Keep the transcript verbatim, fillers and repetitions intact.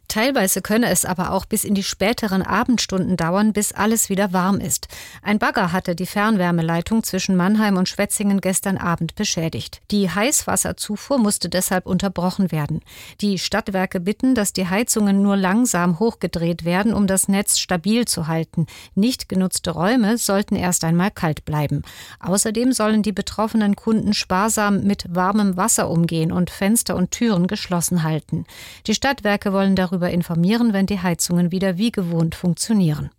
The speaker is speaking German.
Teilweise könne es aber auch bis in die späteren Abendstunden dauern, bis alles wieder warm ist. Ein Bagger hatte die Fernwärmeleitung zwischen Mannheim und Schwetzingen gestern Abend beschädigt. Die Heißwasserzufuhr musste deshalb unterbrochen werden. Die Stadtwerke bitten, dass die Heizungen nur langsam hochgedreht werden, um das Netz stabil zu halten. Nicht genutzte Räume sollten erst einmal kalt bleiben. Außerdem sollen die betroffenen Kunden sparsam mit warmem Wasser umgehen und Fenster und Türen geschlossen halten. Die Stadtwerke wollen darüber informieren, wenn die Heizungen wieder wie gewohnt funktionieren.